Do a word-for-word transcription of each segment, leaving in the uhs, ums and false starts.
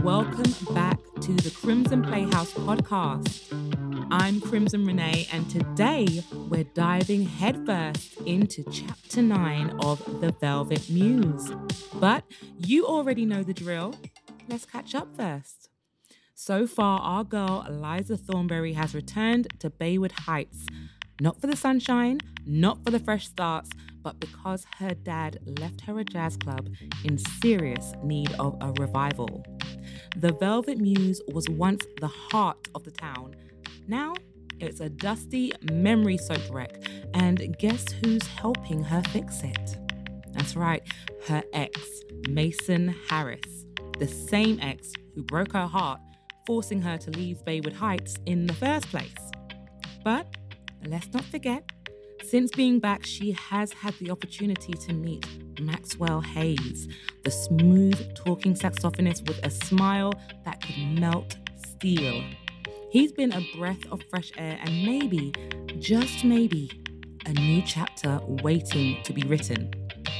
welcome back to the Crimson Playhouse podcast. I'm Crimson Renee, and today we're diving headfirst into chapter nine of The Velvet Muse. But you already know the drill. Let's catch up first. So far, our girl Eliza Thornberry has returned to Baywood Heights. Not for the sunshine, not for the fresh starts, but because her dad left her a jazz club in serious need of a revival. The Velvet Muse was once the heart of the town. Now, it's a dusty, memory-soaked wreck, and guess who's helping her fix it? That's right, her ex, Mason Harris, the same ex who broke her heart, forcing her to leave Baywood Heights in the first place. But let's not forget, since being back, she has had the opportunity to meet Maxwell Hayes, the smooth-talking saxophonist with a smile that could melt steel. He's been a breath of fresh air and maybe, just maybe, a new chapter waiting to be written.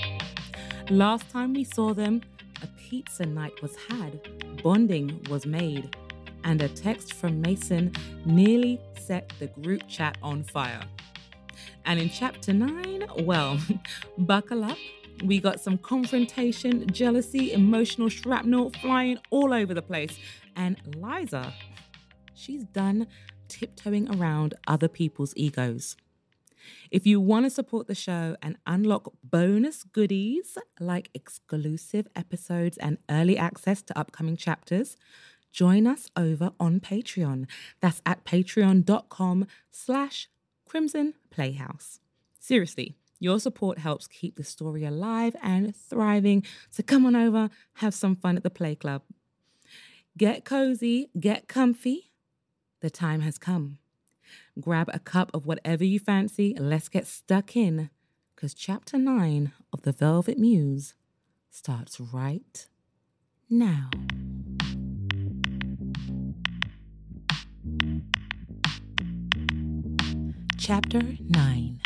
Last time we saw them, a pizza night was had, bonding was made, and a text from Mason nearly set the group chat on fire. And in chapter nine, well, buckle up. We got some confrontation, jealousy, emotional shrapnel flying all over the place. And Liza, she's done tiptoeing around other people's egos. If you want to support the show and unlock bonus goodies like exclusive episodes and early access to upcoming chapters, join us over on Patreon. That's at patreon.com slash Crimson Playhouse. Seriously, your support helps keep the story alive and thriving. So come on over, have some fun at the Play Club. Get cozy, get comfy. The time has come. Grab a cup of whatever you fancy. Let's get stuck in, because chapter nine of The Velvet Muse starts right now. Chapter nine.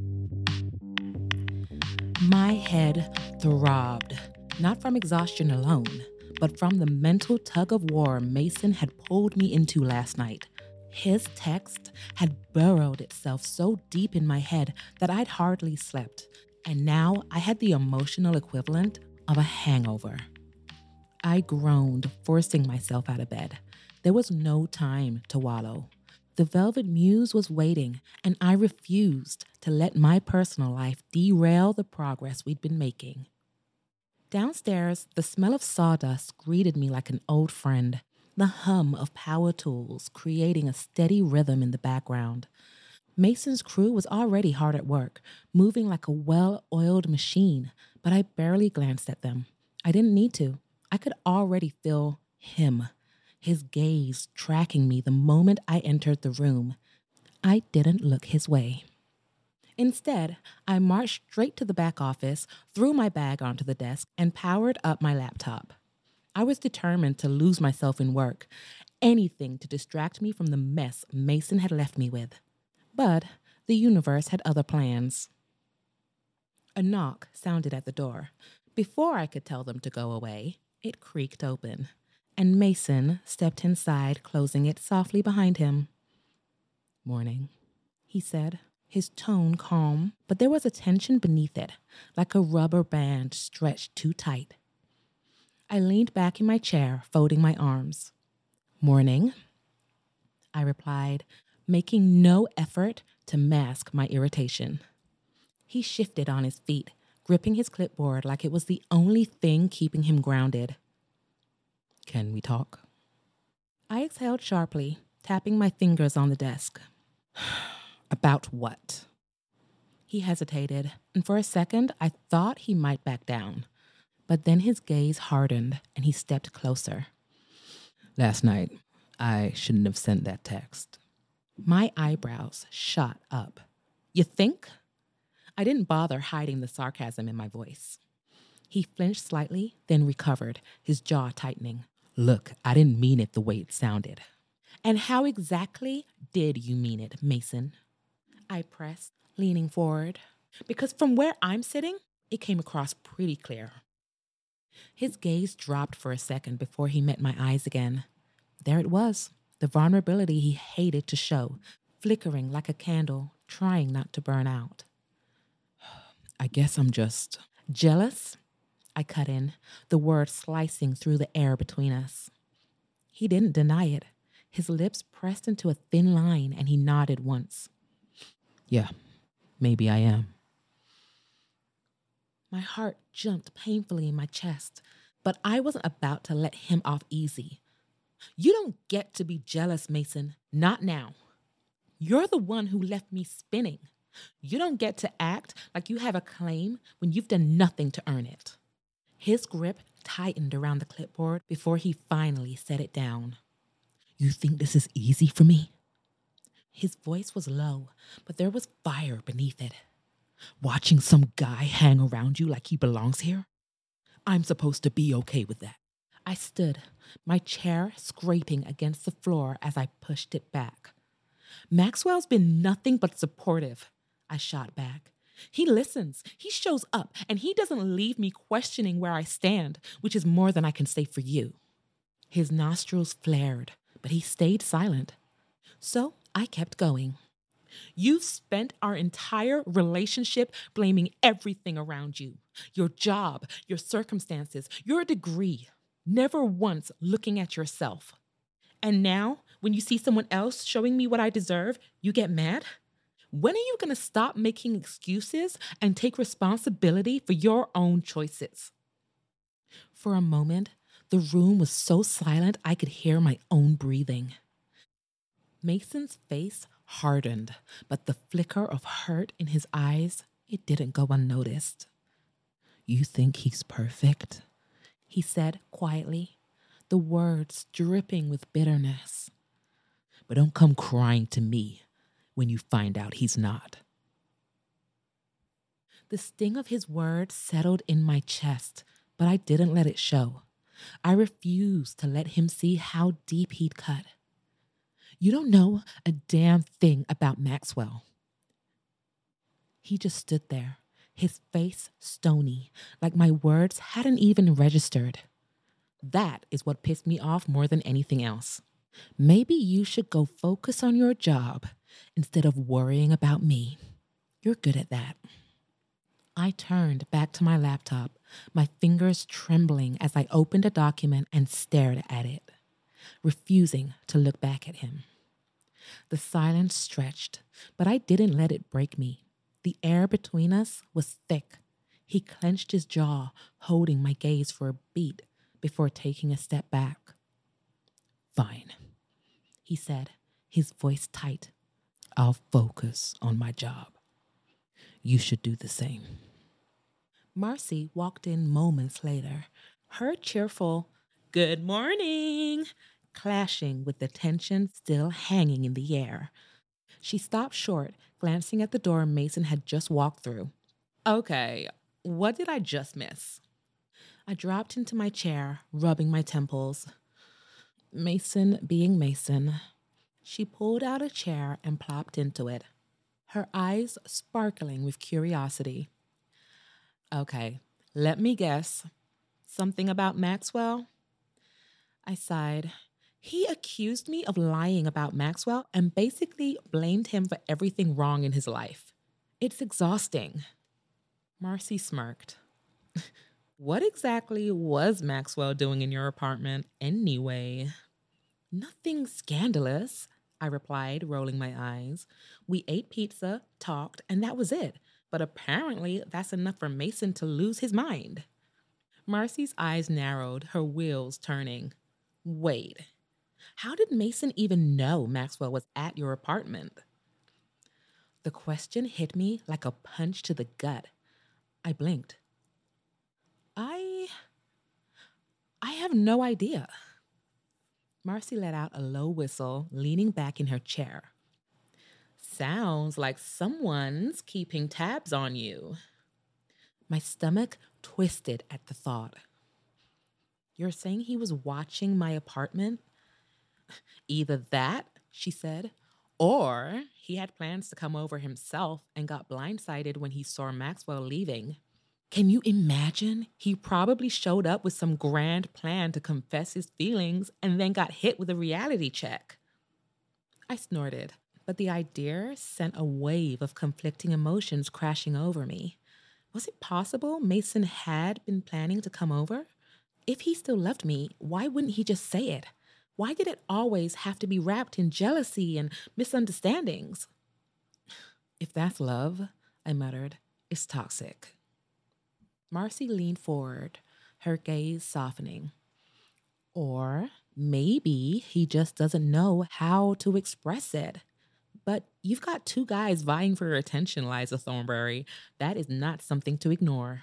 My head throbbed, not from exhaustion alone, but from the mental tug-of-war Mason had pulled me into last night. His text had burrowed itself so deep in my head that I'd hardly slept, and now I had the emotional equivalent of a hangover. I groaned, forcing myself out of bed. There was no time to wallow. The Velvet Muse was waiting, and I refused to let my personal life derail the progress we'd been making. Downstairs, the smell of sawdust greeted me like an old friend, the hum of power tools creating a steady rhythm in the background. Mason's crew was already hard at work, moving like a well-oiled machine, but I barely glanced at them. I didn't need to. I could already feel him. His gaze tracking me the moment I entered the room. I didn't look his way. Instead, I marched straight to the back office, threw my bag onto the desk, and powered up my laptop. I was determined to lose myself in work, anything to distract me from the mess Mason had left me with. But the universe had other plans. A knock sounded at the door. Before I could tell them to go away, it creaked open, and Mason stepped inside, closing it softly behind him. "Morning," he said, his tone calm, but there was a tension beneath it, like a rubber band stretched too tight. I leaned back in my chair, folding my arms. "Morning," I replied, making no effort to mask my irritation. He shifted on his feet, gripping his clipboard like it was the only thing keeping him grounded. "Can we talk?" I exhaled sharply, tapping my fingers on the desk. "About what?" He hesitated, and for a second I thought he might back down. But then his gaze hardened, and he stepped closer. "Last night, I shouldn't have sent that text." My eyebrows shot up. "You think?" I didn't bother hiding the sarcasm in my voice. He flinched slightly, then recovered, his jaw tightening. "Look, I didn't mean it the way it sounded." "And how exactly did you mean it, Mason?" I pressed, leaning forward. Because from where I'm sitting, it came across pretty clear. His gaze dropped for a second before he met my eyes again. There it was, the vulnerability he hated to show, flickering like a candle, trying not to burn out. I guess I'm just jealous, I cut in, the word slicing through the air between us. He didn't deny it. His lips pressed into a thin line and he nodded once. Yeah, maybe I am. My heart jumped painfully in my chest, but I wasn't about to let him off easy. You don't get to be jealous, Mason. Not now. You're the one who left me spinning. You don't get to act like you have a claim when you've done nothing to earn it. His grip tightened around the clipboard before he finally set it down. You think this is easy for me? His voice was low, but there was fire beneath it. Watching some guy hang around you like he belongs here? I'm supposed to be okay with that. I stood, my chair scraping against the floor as I pushed it back. Maxwell's been nothing but supportive, I shot back. He listens, he shows up, and he doesn't leave me questioning where I stand, which is more than I can say for you. His nostrils flared, but he stayed silent. So I kept going. You've spent our entire relationship blaming everything around you. Your job, your circumstances, your degree. Never once looking at yourself. And now, when you see someone else showing me what I deserve, you get mad? When are you going to stop making excuses and take responsibility for your own choices? For a moment, the room was so silent I could hear my own breathing. Mason's face hardened, but the flicker of hurt in his eyes, it didn't go unnoticed. You think he's perfect? He said quietly, the words dripping with bitterness. But don't come crying to me when you find out he's not. The sting of his words settled in my chest, but I didn't let it show. I refused to let him see how deep he'd cut. You don't know a damn thing about Maxwell. He just stood there, his face stony, like my words hadn't even registered. That is what pissed me off more than anything else. Maybe you should go focus on your job instead of worrying about me. You're good at that. I turned back to my laptop, my fingers trembling as I opened a document and stared at it, refusing to look back at him. The silence stretched, but I didn't let it break me. The air between us was thick. He clenched his jaw, holding my gaze for a beat before taking a step back. Fine, he said, his voice tight. I'll focus on my job. You should do the same. Marcy walked in moments later, her cheerful, "Good morning," clashing with the tension still hanging in the air. She stopped short, glancing at the door Mason had just walked through. Okay, what did I just miss? I dropped into my chair, rubbing my temples. Mason being Mason. She pulled out a chair and plopped into it, her eyes sparkling with curiosity. Okay, let me guess. Something about Maxwell? I sighed. He accused me of lying about Maxwell and basically blamed him for everything wrong in his life. It's exhausting. Marcy smirked. What exactly was Maxwell doing in your apartment anyway? Nothing scandalous, I replied, rolling my eyes. We ate pizza, talked, and that was it. But apparently that's enough for Mason to lose his mind. Marcy's eyes narrowed, her wheels turning. Wait, how did Mason even know Maxwell was at your apartment? The question hit me like a punch to the gut. I blinked. I... I have no idea. Marcy let out a low whistle, leaning back in her chair. Sounds like someone's keeping tabs on you. My stomach twisted at the thought. You're saying he was watching my apartment? Either that, she said, or he had plans to come over himself and got blindsided when he saw Maxwell leaving. Can you imagine? He probably showed up with some grand plan to confess his feelings and then got hit with a reality check. I snorted, but the idea sent a wave of conflicting emotions crashing over me. Was it possible Mason had been planning to come over? If he still loved me, why wouldn't he just say it? Why did it always have to be wrapped in jealousy and misunderstandings? If that's love, I muttered, it's toxic. Marcy leaned forward, her gaze softening. Or maybe he just doesn't know how to express it. But you've got two guys vying for your attention, Liza Thornberry. That is not something to ignore.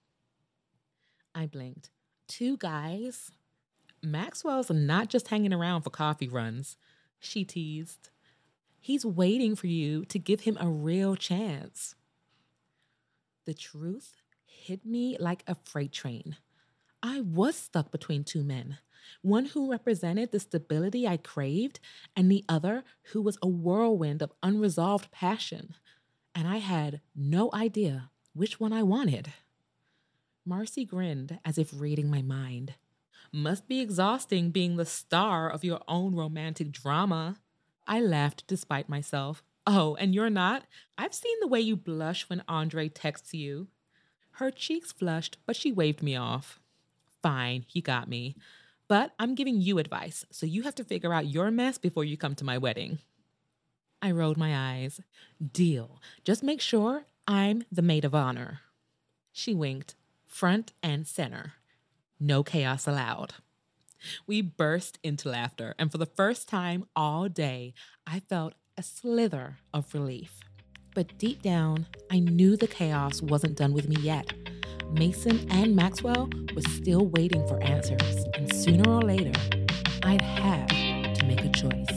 I blinked. Two guys? Maxwell's not just hanging around for coffee runs, she teased. He's waiting for you to give him a real chance. The truth hit me like a freight train. I was stuck between two men, one who represented the stability I craved, and the other who was a whirlwind of unresolved passion. And I had no idea which one I wanted. Marcy grinned as if reading my mind. Must be exhausting being the star of your own romantic drama. I laughed despite myself. Oh, and you're not? I've seen the way you blush when Andre texts you. Her cheeks flushed, but she waved me off. Fine, you got me. But I'm giving you advice, so you have to figure out your mess before you come to my wedding. I rolled my eyes. Deal. Just make sure I'm the maid of honor. She winked, front and center. No chaos allowed. We burst into laughter, and for the first time all day, I felt a slither of relief. But deep down, I knew the chaos wasn't done with me yet. Mason and Maxwell were still waiting for answers, and sooner or later, I'd have to make a choice.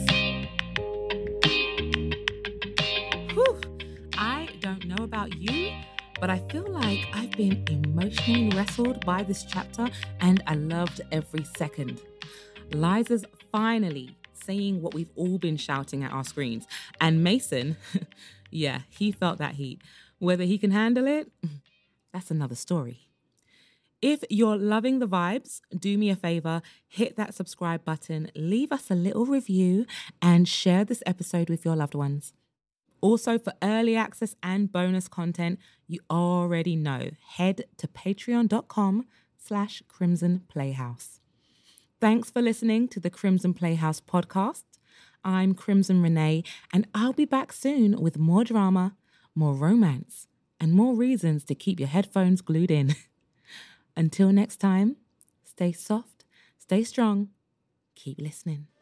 Whew, I don't know about you, but I feel like I've been emotionally wrestled by this chapter, and I loved every second. Liza's finally saying what we've all been shouting at our screens, and Mason, yeah, he felt that heat. Whether he can handle it, that's another story. If you're loving the vibes, do me a favor, hit that subscribe button, leave us a little review, and share this episode with your loved ones. Also, for early access and bonus content, you already know, head to patreon.com slash Crimson Playhouse. Thanks for listening to the Crimson Playhouse podcast. I'm Crimson Renee, and I'll be back soon with more drama, more romance, and more reasons to keep your headphones glued in. Until next time, stay soft, stay strong, keep listening.